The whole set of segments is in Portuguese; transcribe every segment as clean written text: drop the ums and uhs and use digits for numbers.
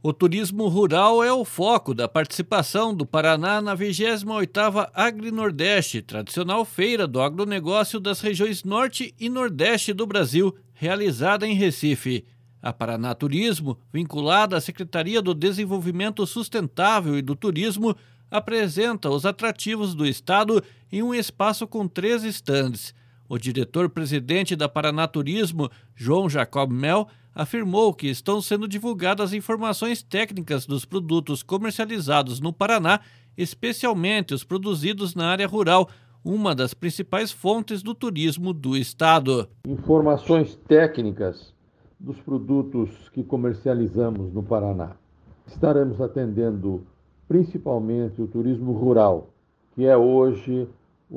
O turismo rural é o foco da participação do Paraná na 28ª Agrinordeste, tradicional feira do agronegócio das regiões Norte e Nordeste do Brasil, realizada em Recife. A Paraná Turismo, vinculada à Secretaria do Desenvolvimento Sustentável e do Turismo, apresenta os atrativos do estado em um espaço com 3 estandes. O diretor-presidente da Paraná Turismo, João Jacob Mel, afirmou que estão sendo divulgadas informações técnicas dos produtos comercializados no Paraná, especialmente os produzidos na área rural, uma das principais fontes do turismo do estado. Informações técnicas dos produtos que comercializamos no Paraná. Estaremos atendendo principalmente o turismo rural, que é hoje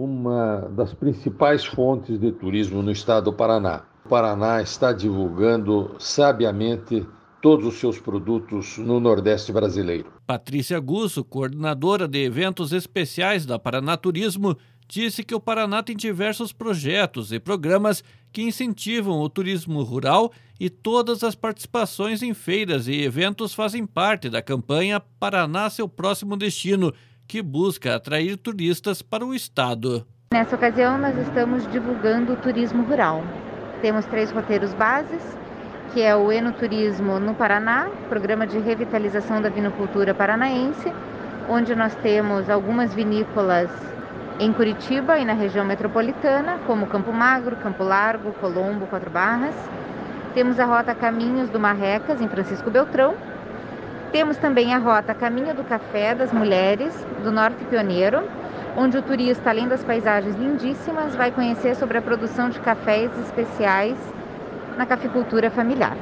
uma das principais fontes de turismo no estado do Paraná. O Paraná está divulgando sabiamente todos os seus produtos no Nordeste brasileiro. Patrícia Gusso, coordenadora de eventos especiais da Paraná Turismo, disse que o Paraná tem diversos projetos e programas que incentivam o turismo rural e todas as participações em feiras e eventos fazem parte da campanha Paraná Seu Próximo Destino, que busca atrair turistas para o estado. Nessa ocasião, nós estamos divulgando o turismo rural. Temos 3 roteiros bases, que é o Enoturismo no Paraná, programa de revitalização da vinicultura paranaense, onde nós temos algumas vinícolas em Curitiba e na região metropolitana, como Campo Magro, Campo Largo, Colombo, 4 Barras. Temos a rota Caminhos do Marrecas, em Francisco Beltrão. Temos também a rota Caminho do Café das Mulheres, do Norte Pioneiro, onde o turista, além das paisagens lindíssimas, vai conhecer sobre a produção de cafés especiais na cafeicultura familiar.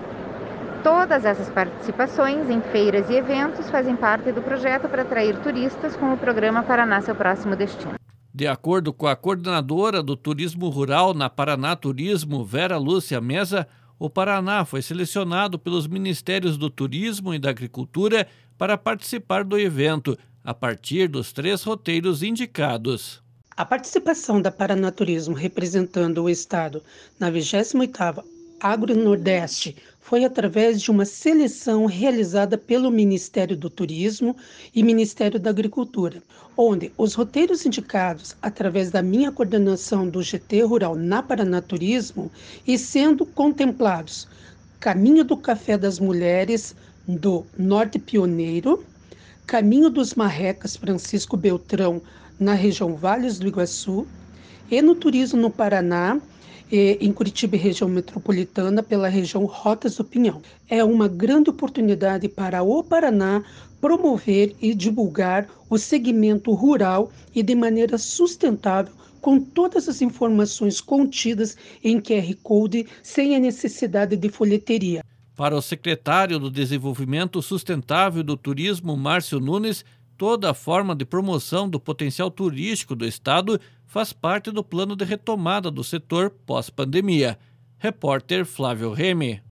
Todas essas participações em feiras e eventos fazem parte do projeto para atrair turistas com o programa Paraná Seu Próximo Destino. De acordo com a coordenadora do turismo rural na Paraná Turismo, Vera Lúcia Mesa, o Paraná foi selecionado pelos Ministérios do Turismo e da Agricultura para participar do evento, a partir dos 3 roteiros indicados. A participação da Paraná Turismo representando o estado na 28ª Agro-Nordeste foi através de uma seleção realizada pelo Ministério do Turismo e Ministério da Agricultura, onde os roteiros indicados através da minha coordenação do GT Rural na Paraná Turismo e sendo contemplados Caminho do Café das Mulheres do Norte Pioneiro, Caminho dos Marrecas Francisco Beltrão na região Vales do Iguaçu, Enoturismo no Paraná, em Curitiba e região metropolitana pela região Rotas do Pinhão. É uma grande oportunidade para o Paraná promover e divulgar o segmento rural e de maneira sustentável, com todas as informações contidas em QR Code, sem a necessidade de folheteria. Para o secretário do Desenvolvimento Sustentável e do Turismo, Márcio Nunes, toda forma de promoção do potencial turístico do estado faz parte do plano de retomada do setor pós-pandemia. Repórter Flávio Remy.